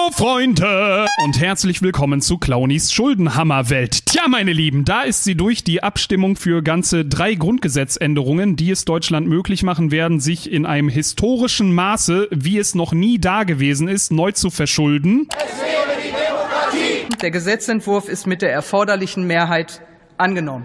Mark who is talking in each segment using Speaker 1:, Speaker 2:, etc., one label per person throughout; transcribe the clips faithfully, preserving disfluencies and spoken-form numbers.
Speaker 1: Hallo Freunde und herzlich willkommen zu Clownies Schuldenhammerwelt. Tja, meine Lieben, da ist sie durch, die Abstimmung für ganze drei Grundgesetzänderungen, die es Deutschland möglich machen werden, sich in einem historischen Maße, wie es noch nie da gewesen ist, neu zu verschulden.
Speaker 2: Es wäre die Demokratie.
Speaker 3: Der Gesetzentwurf ist mit der erforderlichen Mehrheit angenommen.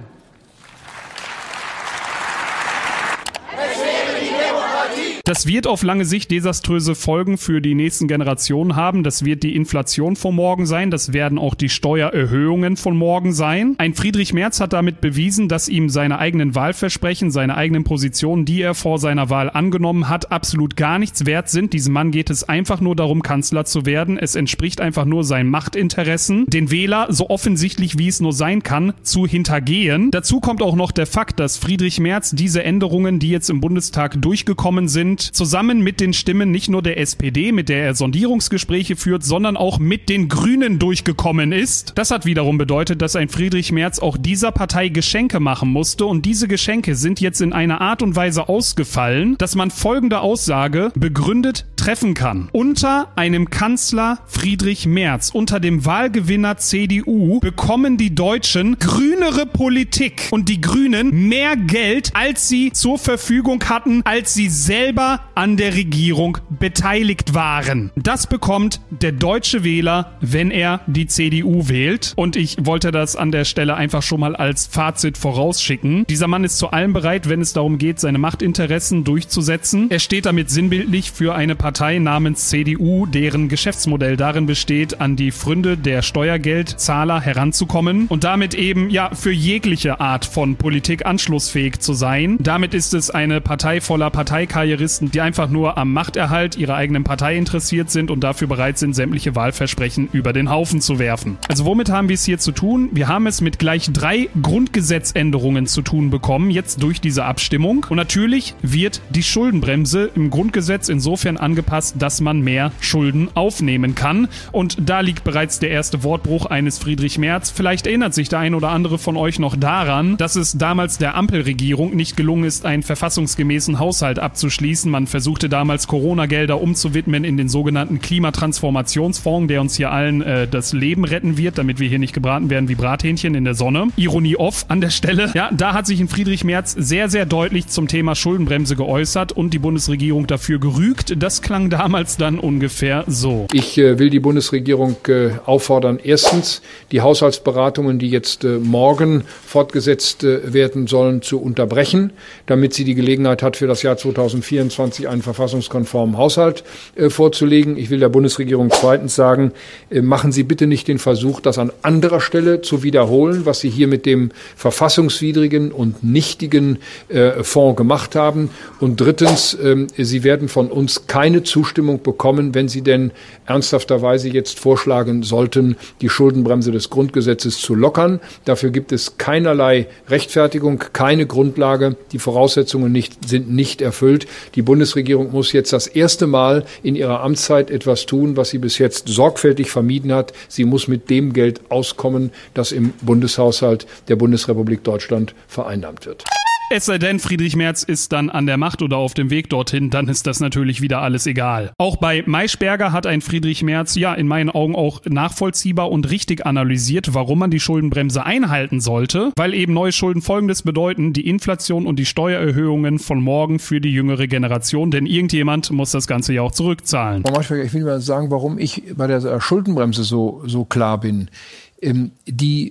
Speaker 1: Das wird auf lange Sicht desaströse Folgen für die nächsten Generationen haben. Das wird die Inflation von morgen sein. Das werden auch die Steuererhöhungen von morgen sein. Ein Friedrich Merz hat damit bewiesen, dass ihm seine eigenen Wahlversprechen, seine eigenen Positionen, die er vor seiner Wahl angenommen hat, absolut gar nichts wert sind. Diesem Mann geht es einfach nur darum, Kanzler zu werden. Es entspricht einfach nur seinen Machtinteressen, den Wähler so offensichtlich wie es nur sein kann, zu hintergehen. Dazu kommt auch noch der Fakt, dass Friedrich Merz diese Änderungen, die jetzt im Bundestag durchgekommen sind, zusammen mit den Stimmen nicht nur der S P D, mit der er Sondierungsgespräche führt, sondern auch mit den Grünen durchgekommen ist. Das hat wiederum bedeutet, dass ein Friedrich Merz auch dieser Partei Geschenke machen musste und diese Geschenke sind jetzt in einer Art und Weise ausgefallen, dass man folgende Aussage begründet treffen kann. Unter einem Kanzler Friedrich Merz, unter dem Wahlgewinner C D U, bekommen die Deutschen grünere Politik und die Grünen mehr Geld, als sie zur Verfügung hatten, als sie selber an der Regierung beteiligt waren. Das bekommt der deutsche Wähler, wenn er die C D U wählt. Und ich wollte das an der Stelle einfach schon mal als Fazit vorausschicken. Dieser Mann ist zu allem bereit, wenn es darum geht, seine Machtinteressen durchzusetzen. Er steht damit sinnbildlich für eine Partei namens C D U, deren Geschäftsmodell darin besteht, an die Pfründe der Steuergeldzahler heranzukommen und damit eben ja für jegliche Art von Politik anschlussfähig zu sein. Damit ist es eine Partei voller Parteikarrieristen, die einfach nur am Machterhalt ihrer eigenen Partei interessiert sind und dafür bereit sind, sämtliche Wahlversprechen über den Haufen zu werfen. Also womit haben wir es hier zu tun? Wir haben es mit gleich drei Grundgesetzänderungen zu tun bekommen, jetzt durch diese Abstimmung. Und natürlich wird die Schuldenbremse im Grundgesetz insofern angepasst, dass man mehr Schulden aufnehmen kann. Und da liegt bereits der erste Wortbruch eines Friedrich Merz. Vielleicht erinnert sich der ein oder andere von euch noch daran, dass es damals der Ampelregierung nicht gelungen ist, einen verfassungsgemäßen Haushalt abzuschließen. Man versuchte damals Corona-Gelder umzuwidmen in den sogenannten Klimatransformationsfonds, der uns hier allen äh, das Leben retten wird, damit wir hier nicht gebraten werden wie Brathähnchen in der Sonne. Ironie off an der Stelle. Ja, da hat sich ein Friedrich Merz sehr, sehr deutlich zum Thema Schuldenbremse geäußert und die Bundesregierung dafür gerügt. Das klang damals dann ungefähr so.
Speaker 4: Ich äh, will die Bundesregierung äh, auffordern, erstens die Haushaltsberatungen, die jetzt äh, morgen fortgesetzt äh, werden sollen, zu unterbrechen, damit sie die Gelegenheit hat, für das Jahr zweitausendvierundzwanzig einen verfassungskonformen Haushalt äh, vorzulegen. Ich will der Bundesregierung zweitens sagen, äh, machen Sie bitte nicht den Versuch, das an anderer Stelle zu wiederholen, was Sie hier mit dem verfassungswidrigen und nichtigen äh, Fonds gemacht haben. Und drittens, äh, Sie werden von uns keine Zustimmung bekommen, wenn Sie denn ernsthafterweise jetzt vorschlagen sollten, die Schuldenbremse des Grundgesetzes zu lockern. Dafür gibt es keinerlei Rechtfertigung, keine Grundlage. Die Voraussetzungen nicht, sind nicht erfüllt. Die Bundesregierung muss jetzt das erste Mal in ihrer Amtszeit etwas tun, was sie bis jetzt sorgfältig vermieden hat. Sie muss mit dem Geld auskommen, das im Bundeshaushalt der Bundesrepublik Deutschland vereinnahmt wird.
Speaker 1: Es sei denn, Friedrich Merz ist dann an der Macht oder auf dem Weg dorthin, dann ist das natürlich wieder alles egal. Auch bei Maischberger hat ein Friedrich Merz, ja, in meinen Augen auch nachvollziehbar und richtig analysiert, warum man die Schuldenbremse einhalten sollte, weil eben neue Schulden Folgendes bedeuten, die Inflation und die Steuererhöhungen von morgen für die jüngere Generation, denn irgendjemand muss das Ganze ja auch zurückzahlen.
Speaker 4: Frau Maischberger, ich will mal sagen, warum ich bei der Schuldenbremse so, so klar bin. Ähm, die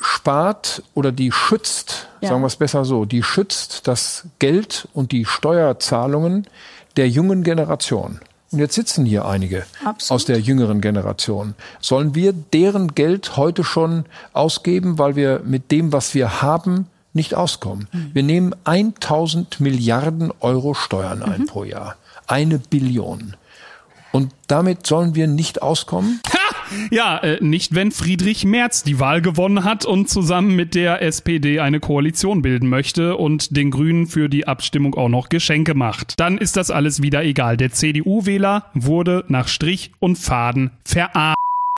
Speaker 4: spart oder die schützt, ja. sagen wir es besser so, die schützt das Geld und die Steuerzahlungen der jungen Generation. Und jetzt sitzen hier einige Absolut. Aus der jüngeren Generation. Sollen wir deren Geld heute schon ausgeben, weil wir mit dem, was wir haben, nicht auskommen? Mhm. Wir nehmen tausend Milliarden Euro Steuern ein mhm. pro Jahr. Eine Billion. Und damit sollen wir nicht auskommen?
Speaker 1: Ha! Ja, äh, nicht wenn Friedrich Merz die Wahl gewonnen hat und zusammen mit der S P D eine Koalition bilden möchte und den Grünen für die Abstimmung auch noch Geschenke macht. Dann ist das alles wieder egal. Der C D U-Wähler wurde nach Strich und Faden verarscht.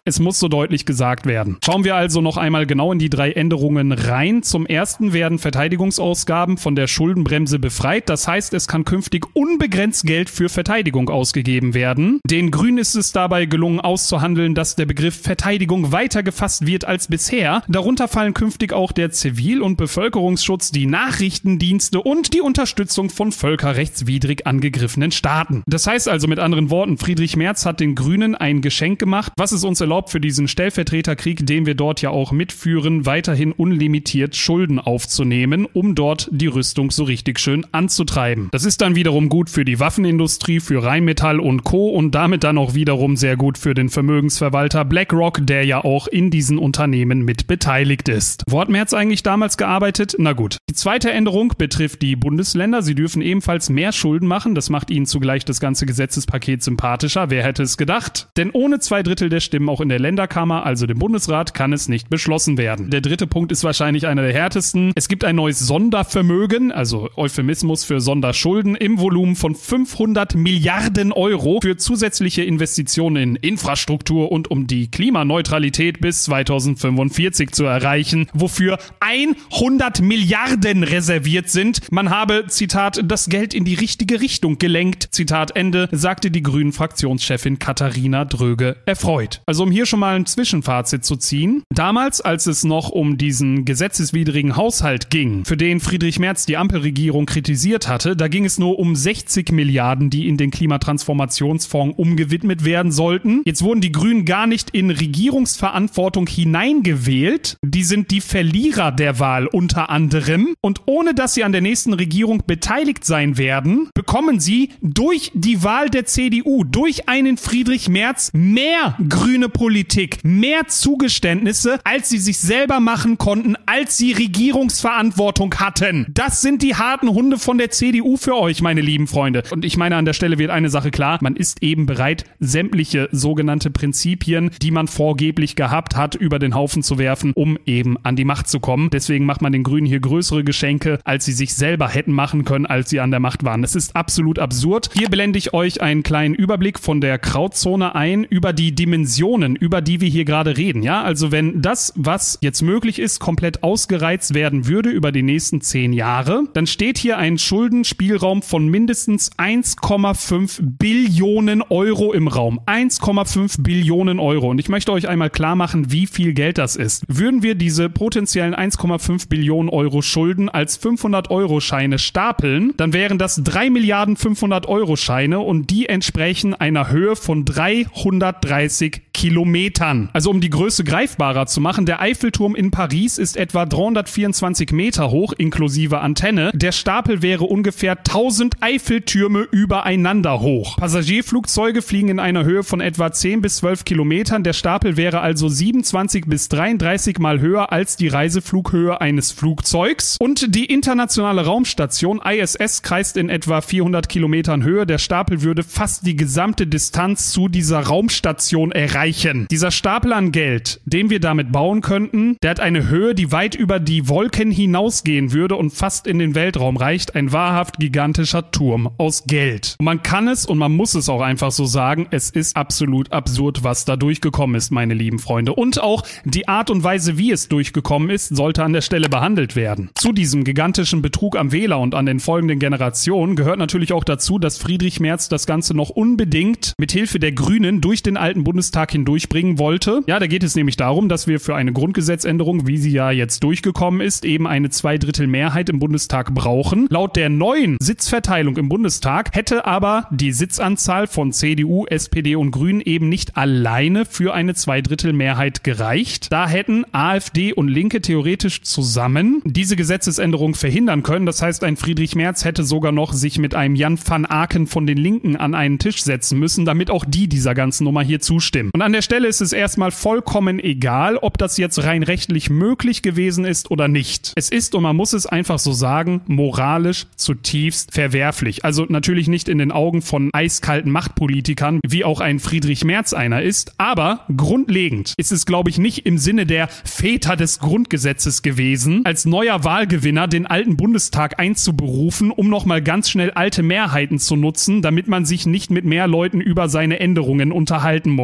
Speaker 1: Es muss so deutlich gesagt werden. Schauen wir also noch einmal genau in die drei Änderungen rein. Zum ersten werden Verteidigungsausgaben von der Schuldenbremse befreit. Das heißt, es kann künftig unbegrenzt Geld für Verteidigung ausgegeben werden. Den Grünen ist es dabei gelungen auszuhandeln, dass der Begriff Verteidigung weiter gefasst wird als bisher. Darunter fallen künftig auch der Zivil- und Bevölkerungsschutz, die Nachrichtendienste und die Unterstützung von völkerrechtswidrig angegriffenen Staaten. Das heißt also mit anderen Worten, Friedrich Merz hat den Grünen ein Geschenk gemacht, was es uns erlaubt, für diesen Stellvertreterkrieg, den wir dort ja auch mitführen, weiterhin unlimitiert Schulden aufzunehmen, um dort die Rüstung so richtig schön anzutreiben. Das ist dann wiederum gut für die Waffenindustrie, für Rheinmetall und Co. und damit dann auch wiederum sehr gut für den Vermögensverwalter BlackRock, der ja auch in diesen Unternehmen mit beteiligt ist. Wo hat Merz eigentlich damals gearbeitet? Na gut. Die zweite Änderung betrifft die Bundesländer. Sie dürfen ebenfalls mehr Schulden machen. Das macht ihnen zugleich das ganze Gesetzespaket sympathischer. Wer hätte es gedacht? Denn ohne zwei Drittel der Stimmen auch in der Länderkammer, also dem Bundesrat, kann es nicht beschlossen werden. Der dritte Punkt ist wahrscheinlich einer der härtesten. Es gibt ein neues Sondervermögen, also Euphemismus für Sonderschulden, im Volumen von fünfhundert Milliarden Euro für zusätzliche Investitionen in Infrastruktur und um die Klimaneutralität bis zweitausendfünfundvierzig zu erreichen, wofür hundert Milliarden reserviert sind. Man habe, Zitat, das Geld in die richtige Richtung gelenkt, Zitat Ende, sagte die Grünen-Fraktionschefin Katharina Dröge erfreut. Also um hier schon mal ein Zwischenfazit zu ziehen. Damals, als es noch um diesen gesetzeswidrigen Haushalt ging, für den Friedrich Merz die Ampelregierung kritisiert hatte, da ging es nur um sechzig Milliarden, die in den Klimatransformationsfonds umgewidmet werden sollten. Jetzt wurden die Grünen gar nicht in Regierungsverantwortung hineingewählt. Die sind die Verlierer der Wahl unter anderem. Und ohne dass sie an der nächsten Regierung beteiligt sein werden, bekommen sie durch die Wahl der C D U, durch einen Friedrich Merz, mehr grüne Politik, mehr Zugeständnisse, als sie sich selber machen konnten, als sie Regierungsverantwortung hatten. Das sind die harten Hunde von der C D U für euch, meine lieben Freunde. Und ich meine, an der Stelle wird eine Sache klar, man ist eben bereit, sämtliche sogenannte Prinzipien, die man vorgeblich gehabt hat, über den Haufen zu werfen, um eben an die Macht zu kommen. Deswegen macht man den Grünen hier größere Geschenke, als sie sich selber hätten machen können, als sie an der Macht waren. Das ist absolut absurd. Hier blende ich euch einen kleinen Überblick von der Grauzone ein über die Dimensionen, über die wir hier gerade reden. Ja, also wenn das, was jetzt möglich ist, komplett ausgereizt werden würde über die nächsten zehn Jahre, dann steht hier ein Schuldenspielraum von mindestens eins Komma fünf Billionen Euro im Raum. eins Komma fünf Billionen Euro. Und ich möchte euch einmal klar machen, wie viel Geld das ist. Würden wir diese potenziellen eins Komma fünf Billionen Euro Schulden als fünfhundert-Euro-Scheine stapeln, dann wären das drei Milliarden fünfhundert-Euro-Scheine und die entsprechen einer Höhe von dreihundertdreißig Kilometern. Also um die Größe greifbarer zu machen, der Eiffelturm in Paris ist etwa dreihundertvierundzwanzig Meter hoch, inklusive Antenne. Der Stapel wäre ungefähr tausend Eiffeltürme übereinander hoch. Passagierflugzeuge fliegen in einer Höhe von etwa zehn bis zwölf Kilometern. Der Stapel wäre also siebenundzwanzig bis dreiunddreißig Mal höher als die Reiseflughöhe eines Flugzeugs. Und die internationale Raumstation I S S kreist in etwa vierhundert Kilometern Höhe. Der Stapel würde fast die gesamte Distanz zu dieser Raumstation erreichen. Dieser Stapel an Geld, den wir damit bauen könnten, der hat eine Höhe, die weit über die Wolken hinausgehen würde und fast in den Weltraum reicht. Ein wahrhaft gigantischer Turm aus Geld. Und man kann es und man muss es auch einfach so sagen, es ist absolut absurd, was da durchgekommen ist, meine lieben Freunde. Und auch die Art und Weise, wie es durchgekommen ist, sollte an der Stelle behandelt werden. Zu diesem gigantischen Betrug am Wähler und an den folgenden Generationen gehört natürlich auch dazu, dass Friedrich Merz das Ganze noch unbedingt mit Hilfe der Grünen durch den alten Bundestag hindurchbringen wollte. Ja, da geht es nämlich darum, dass wir für eine Grundgesetzänderung, wie sie ja jetzt durchgekommen ist, eben eine Zweidrittelmehrheit im Bundestag brauchen. Laut der neuen Sitzverteilung im Bundestag hätte aber die Sitzanzahl von C D U, S P D und Grünen eben nicht alleine für eine Zweidrittelmehrheit gereicht. Da hätten AfD und Linke theoretisch zusammen diese Gesetzesänderung verhindern können. Das heißt, ein Friedrich Merz hätte sogar noch sich mit einem Jan van Aken von den Linken an einen Tisch setzen müssen, damit auch die dieser ganzen Nummer hier zustimmen. Und an der Stelle ist es erstmal vollkommen egal, ob das jetzt rein rechtlich möglich gewesen ist oder nicht. Es ist, und man muss es einfach so sagen, moralisch zutiefst verwerflich. Also natürlich nicht in den Augen von eiskalten Machtpolitikern, wie auch ein Friedrich Merz einer ist, aber grundlegend ist es, glaube ich, nicht im Sinne der Väter des Grundgesetzes gewesen, als neuer Wahlgewinner den alten Bundestag einzuberufen, um nochmal ganz schnell alte Mehrheiten zu nutzen, damit man sich nicht mit mehr Leuten über seine Änderungen unterhalten muss. Also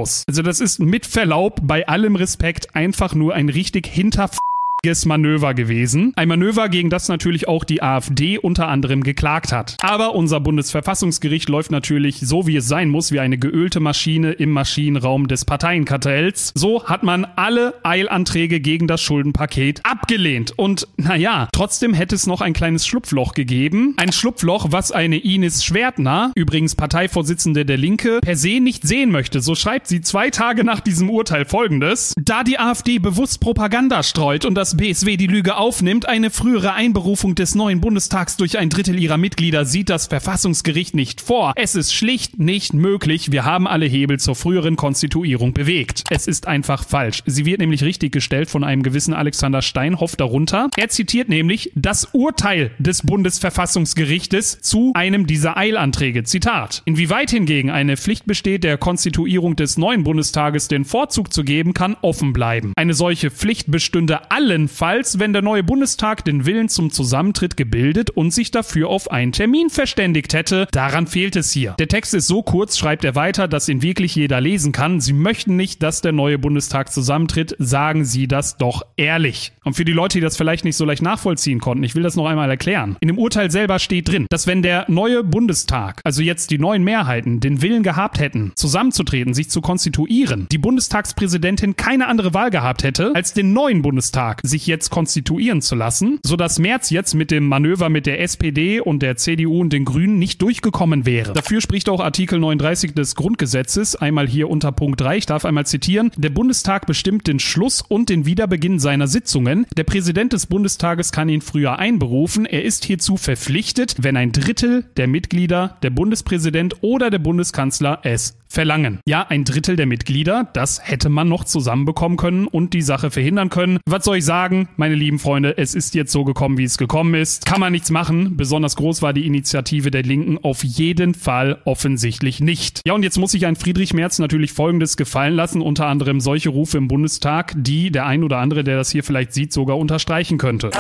Speaker 1: das ist mit Verlaub, bei allem Respekt, einfach nur ein richtig hinter Manöver gewesen. Ein Manöver, gegen das natürlich auch die AfD unter anderem geklagt hat. Aber unser Bundesverfassungsgericht läuft natürlich so, wie es sein muss, wie eine geölte Maschine im Maschinenraum des Parteienkartells. So hat man alle Eilanträge gegen das Schuldenpaket abgelehnt. Und naja, trotzdem hätte es noch ein kleines Schlupfloch gegeben. Ein Schlupfloch, was eine Ines Schwertner, übrigens Parteivorsitzende der Linke, per se nicht sehen möchte. So schreibt sie zwei Tage nach diesem Urteil Folgendes: Da die AfD bewusst Propaganda streut und das B S W die Lüge aufnimmt, eine frühere Einberufung des neuen Bundestags durch ein Drittel ihrer Mitglieder sieht das Verfassungsgericht nicht vor. Es ist schlicht nicht möglich. Wir haben alle Hebel zur früheren Konstituierung bewegt. Es ist einfach falsch. Sie wird nämlich richtig gestellt von einem gewissen Alexander Steinhoff darunter. Er zitiert nämlich das Urteil des Bundesverfassungsgerichtes zu einem dieser Eilanträge. Zitat: Inwieweit hingegen eine Pflicht besteht, der Konstituierung des neuen Bundestages den Vorzug zu geben, kann offen bleiben. Eine solche Pflicht bestünde allen Falls, wenn der neue Bundestag den Willen zum Zusammentritt gebildet und sich dafür auf einen Termin verständigt hätte. Daran fehlt es hier. Der Text ist so kurz, schreibt er weiter, dass ihn wirklich jeder lesen kann. Sie möchten nicht, dass der neue Bundestag zusammentritt. Sagen Sie das doch ehrlich. Und für die Leute, die das vielleicht nicht so leicht nachvollziehen konnten, ich will das noch einmal erklären. In dem Urteil selber steht drin, dass wenn der neue Bundestag, also jetzt die neuen Mehrheiten, den Willen gehabt hätten, zusammenzutreten, sich zu konstituieren, die Bundestagspräsidentin keine andere Wahl gehabt hätte, als den neuen Bundestag sich jetzt konstituieren zu lassen, sodass Merz jetzt mit dem Manöver mit der S P D und der C D U und den Grünen nicht durchgekommen wäre. Dafür spricht auch Artikel neununddreißig des Grundgesetzes, einmal hier unter Punkt drei, ich darf einmal zitieren: Der Bundestag bestimmt den Schluss und den Wiederbeginn seiner Sitzungen. Der Präsident des Bundestages kann ihn früher einberufen. Er ist hierzu verpflichtet, wenn ein Drittel der Mitglieder, der Bundespräsident oder der Bundeskanzler es verlangen. Ja, ein Drittel der Mitglieder, das hätte man noch zusammenbekommen können und die Sache verhindern können. Was soll ich sagen, meine lieben Freunde, es ist jetzt so gekommen, wie es gekommen ist. Kann man nichts machen. Besonders groß war die Initiative der Linken auf jeden Fall offensichtlich nicht. Ja, und jetzt muss sich ein Friedrich Merz natürlich Folgendes gefallen lassen, unter anderem solche Rufe im Bundestag, die der ein oder andere, der das hier vielleicht sieht, sogar unterstreichen könnte.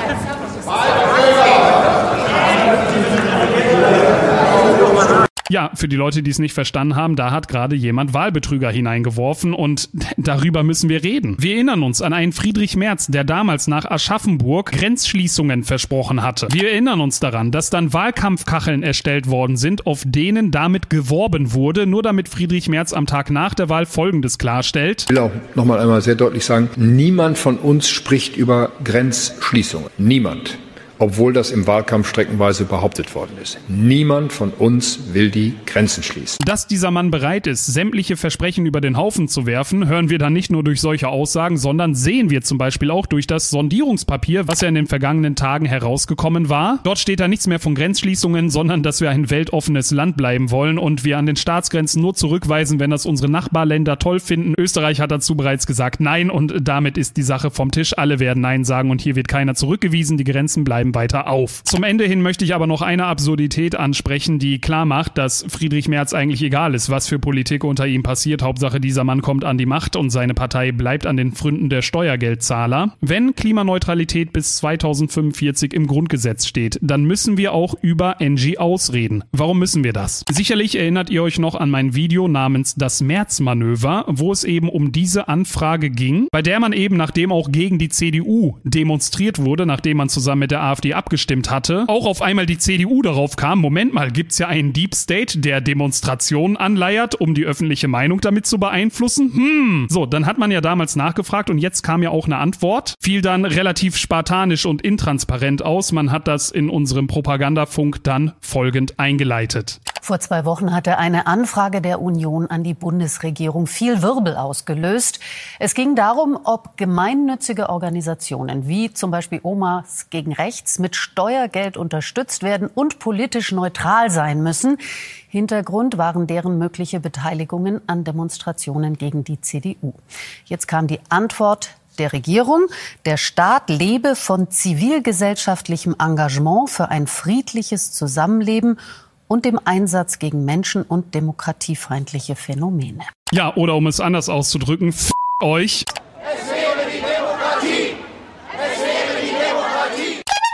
Speaker 1: Ja, für die Leute, die es nicht verstanden haben, da hat gerade jemand Wahlbetrüger hineingeworfen und darüber müssen wir reden. Wir erinnern uns an einen Friedrich Merz, der damals nach Aschaffenburg Grenzschließungen versprochen hatte. Wir erinnern uns daran, dass dann Wahlkampfkacheln erstellt worden sind, auf denen damit geworben wurde, nur damit Friedrich Merz am Tag nach der Wahl Folgendes klarstellt.
Speaker 4: Ich will auch nochmal einmal sehr deutlich sagen, niemand von uns spricht über Grenzschließungen. Niemand. Obwohl das im Wahlkampf streckenweise behauptet worden ist. Niemand von uns will die Grenzen schließen.
Speaker 1: Dass dieser Mann bereit ist, sämtliche Versprechen über den Haufen zu werfen, hören wir dann nicht nur durch solche Aussagen, sondern sehen wir zum Beispiel auch durch das Sondierungspapier, was ja in den vergangenen Tagen herausgekommen war. Dort steht da nichts mehr von Grenzschließungen, sondern dass wir ein weltoffenes Land bleiben wollen und wir an den Staatsgrenzen nur zurückweisen, wenn das unsere Nachbarländer toll finden. Österreich hat dazu bereits gesagt Nein und damit ist die Sache vom Tisch. Alle werden Nein sagen und hier wird keiner zurückgewiesen. Die Grenzen bleiben weiter auf. Zum Ende hin möchte ich aber noch eine Absurdität ansprechen, die klar macht, dass Friedrich Merz eigentlich egal ist, was für Politik unter ihm passiert. Hauptsache, dieser Mann kommt an die Macht und seine Partei bleibt an den Pfründen der Steuergeldzahler. Wenn Klimaneutralität bis zweitausendfünfundvierzig im Grundgesetz steht, dann müssen wir auch über N G Os reden. Warum müssen wir das? Sicherlich erinnert ihr euch noch an mein Video namens Das Merz-Manöver, wo es eben um diese Anfrage ging, bei der man eben, nachdem auch gegen die C D U demonstriert wurde, nachdem man zusammen mit der AfD abgestimmt hatte, auch auf einmal die C D U darauf kam, Moment mal, gibt's ja einen Deep State, der Demonstrationen anleiert, um die öffentliche Meinung damit zu beeinflussen? Hm. So, dann hat man ja damals nachgefragt und jetzt kam ja auch eine Antwort. Fiel dann relativ spartanisch und intransparent aus. Man hat das in unserem Propagandafunk dann folgend eingeleitet.
Speaker 5: Vor zwei Wochen hatte eine Anfrage der Union an die Bundesregierung viel Wirbel ausgelöst. Es ging darum, ob gemeinnützige Organisationen wie zum Beispiel Omas gegen Rechts mit Steuergeld unterstützt werden und politisch neutral sein müssen. Hintergrund waren deren mögliche Beteiligungen an Demonstrationen gegen die C D U. Jetzt kam die Antwort der Regierung: Der Staat lebe von zivilgesellschaftlichem Engagement für ein friedliches Zusammenleben und dem Einsatz gegen menschen- und demokratiefeindliche Phänomene.
Speaker 1: Ja, oder um es anders auszudrücken, f*** euch.
Speaker 2: Es wäre die Demokratie! Es wäre die Demokratie!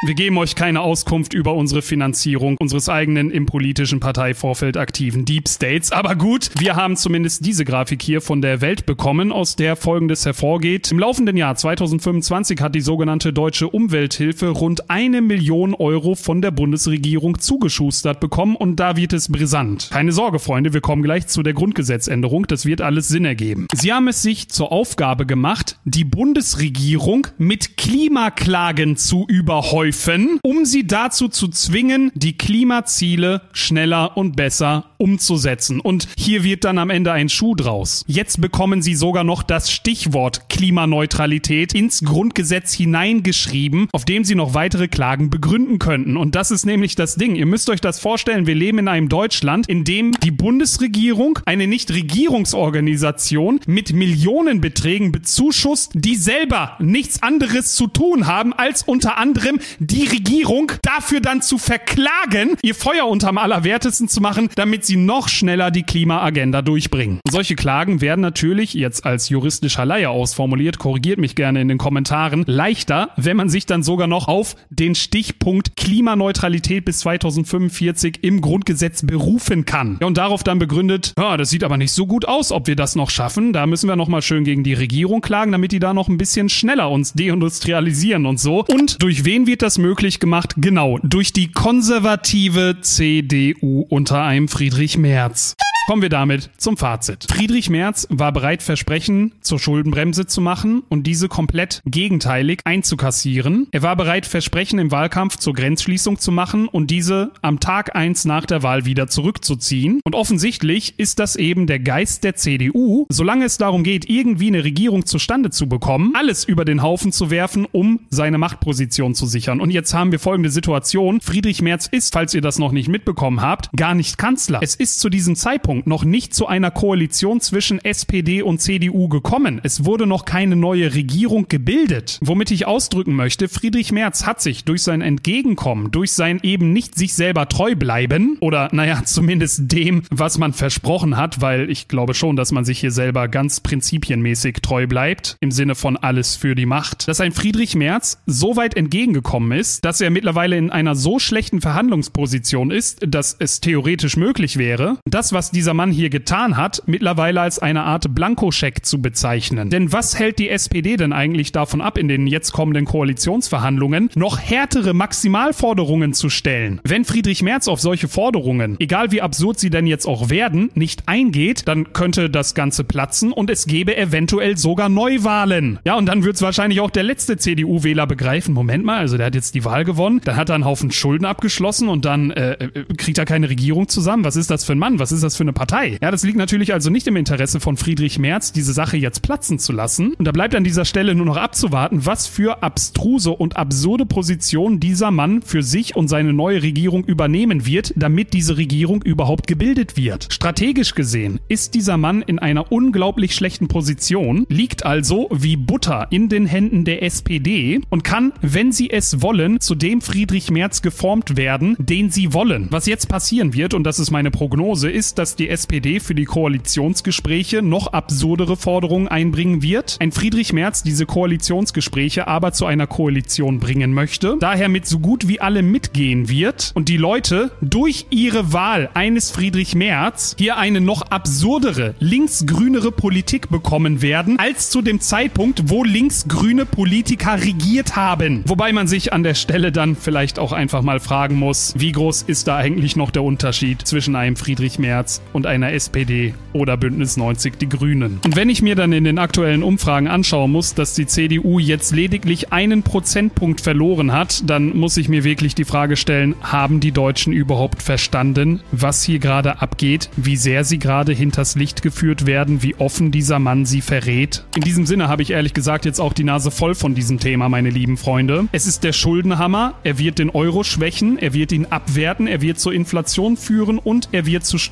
Speaker 1: Wir geben euch keine Auskunft über unsere Finanzierung unseres eigenen im politischen Parteivorfeld aktiven Deep States. Aber gut, wir haben zumindest diese Grafik hier von der Welt bekommen, aus der Folgendes hervorgeht. Im laufenden Jahr zweitausendfünfundzwanzig hat die sogenannte Deutsche Umwelthilfe rund eine Million Euro von der Bundesregierung zugeschustert bekommen und da wird es brisant. Keine Sorge, Freunde, wir kommen gleich zu der Grundgesetzänderung. Das wird alles Sinn ergeben. Sie haben es sich zur Aufgabe gemacht, die Bundesregierung mit Klimaklagen zu überhäufen, um sie dazu zu zwingen, die Klimaziele schneller und besser umzusetzen. Und hier wird dann am Ende ein Schuh draus. Jetzt bekommen sie sogar noch das Stichwort Klimaneutralität ins Grundgesetz hineingeschrieben, auf dem sie noch weitere Klagen begründen könnten. Und das ist nämlich das Ding. Ihr müsst euch das vorstellen, wir leben in einem Deutschland, in dem die Bundesregierung eine Nichtregierungsorganisation mit Millionenbeträgen bezuschusst, die selber nichts anderes zu tun haben, als unter anderem die Regierung dafür dann zu verklagen, ihr Feuer unterm Allerwertesten zu machen, damit sie noch schneller die Klimaagenda durchbringen. Solche Klagen werden natürlich, jetzt als juristischer Laie ausformuliert, korrigiert mich gerne in den Kommentaren, leichter, wenn man sich dann sogar noch auf den Stichpunkt Klimaneutralität bis zweitausendfünfundvierzig im Grundgesetz berufen kann. Ja, und darauf dann begründet, ja, das sieht aber nicht so gut aus, ob wir das noch schaffen. Da müssen wir nochmal schön gegen die Regierung klagen, damit die da noch ein bisschen schneller uns deindustrialisieren und so. Und durch wen wird das möglich gemacht? Genau, durch die konservative C D U unter einem Friedrich Merz. Kommen wir damit zum Fazit. Friedrich Merz war bereit, Versprechen zur Schuldenbremse zu machen und diese komplett gegenteilig einzukassieren. Er war bereit, Versprechen im Wahlkampf zur Grenzschließung zu machen und diese am Tag eins nach der Wahl wieder zurückzuziehen. Und offensichtlich ist das eben der Geist der C D U, solange es darum geht, irgendwie eine Regierung zustande zu bekommen, alles über den Haufen zu werfen, um seine Machtposition zu sichern. Und jetzt haben wir folgende Situation. Friedrich Merz ist, falls ihr das noch nicht mitbekommen habt, gar nicht Kanzler. Es ist zu diesem Zeitpunkt noch nicht zu einer Koalition zwischen S P D und C D U gekommen. Es wurde noch keine neue Regierung gebildet. Womit ich ausdrücken möchte, Friedrich Merz hat sich durch sein Entgegenkommen, durch sein eben nicht sich selber treu bleiben oder naja, zumindest dem, was man versprochen hat, weil ich glaube schon, dass man sich hier selber ganz prinzipienmäßig treu bleibt, im Sinne von alles für die Macht, dass ein Friedrich Merz so weit entgegengekommen ist, dass er mittlerweile in einer so schlechten Verhandlungsposition ist, dass es theoretisch möglich wäre, das, was dieser Mann hier getan hat, mittlerweile als eine Art Blankoscheck zu bezeichnen. Denn was hält die S P D denn eigentlich davon ab, in den jetzt kommenden Koalitionsverhandlungen noch härtere Maximalforderungen zu stellen? Wenn Friedrich Merz auf solche Forderungen, egal wie absurd sie denn jetzt auch werden, nicht eingeht, dann könnte das Ganze platzen und es gäbe eventuell sogar Neuwahlen. Ja, und dann wird es wahrscheinlich auch der letzte C D U-Wähler begreifen, Moment mal, also der hat jetzt die Wahl gewonnen, dann hat er einen Haufen Schulden abgeschlossen und dann äh, kriegt er keine Regierung zusammen. Was ist das für ein Mann? Was ist das für eine Partei? Ja, das liegt natürlich also nicht im Interesse von Friedrich Merz, diese Sache jetzt platzen zu lassen. Und da bleibt an dieser Stelle nur noch abzuwarten, was für abstruse und absurde Positionen dieser Mann für sich und seine neue Regierung übernehmen wird, damit diese Regierung überhaupt gebildet wird. Strategisch gesehen ist dieser Mann in einer unglaublich schlechten Position, liegt also wie Butter in den Händen der S P D und kann, wenn sie es wollen, zu dem Friedrich Merz geformt werden, den sie wollen. Was jetzt passieren wird, und das ist meine Prognose, ist, dass die S P D für die Koalitionsgespräche noch absurdere Forderungen einbringen wird. Ein Friedrich Merz diese Koalitionsgespräche aber zu einer Koalition bringen möchte, daher mit so gut wie alle mitgehen wird und die Leute durch ihre Wahl eines Friedrich Merz hier eine noch absurdere, linksgrünere Politik bekommen werden, als zu dem Zeitpunkt, wo linksgrüne Politiker regiert haben. Wobei man sich an der Stelle dann vielleicht auch einfach mal fragen muss, wie groß ist da eigentlich noch der Unterschied zwischen einem Friedrich Merz und einer S P D oder Bündnis neunzig Die Grünen. Und wenn ich mir dann in den aktuellen Umfragen anschauen muss, dass die C D U jetzt lediglich einen Prozentpunkt verloren hat, dann muss ich mir wirklich die Frage stellen, haben die Deutschen überhaupt verstanden, was hier gerade abgeht, wie sehr sie gerade hinters Licht geführt werden, wie offen dieser Mann sie verrät? In diesem Sinne habe ich ehrlich gesagt jetzt auch die Nase voll von diesem Thema, meine lieben Freunde. Es ist der Schuldenhammer, er wird den Euro schwächen, er wird ihn abwerten, er wird zur Inflation führen und er wird zu Steuererhöhungen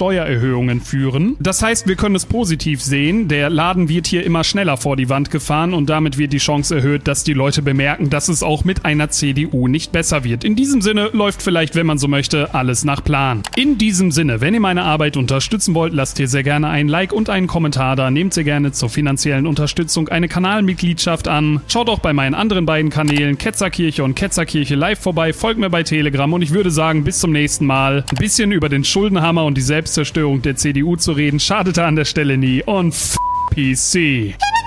Speaker 1: Steuererhöhungen führen. Das heißt, wir können es positiv sehen. Der Laden wird hier immer schneller vor die Wand gefahren und damit wird die Chance erhöht, dass die Leute bemerken, dass es auch mit einer C D U nicht besser wird. In diesem Sinne läuft vielleicht, wenn man so möchte, alles nach Plan. In diesem Sinne, wenn ihr meine Arbeit unterstützen wollt, lasst ihr sehr gerne ein Like und einen Kommentar da. Nehmt sehr gerne zur finanziellen Unterstützung eine Kanalmitgliedschaft an. Schaut auch bei meinen anderen beiden Kanälen Ketzerkirche und Ketzerkirche live vorbei. Folgt mir bei Telegram und ich würde sagen, bis zum nächsten Mal. Ein bisschen über den Schuldenhammer und die Selbstzerstörung der C D U zu reden, schadet an der Stelle nie und f*** P C.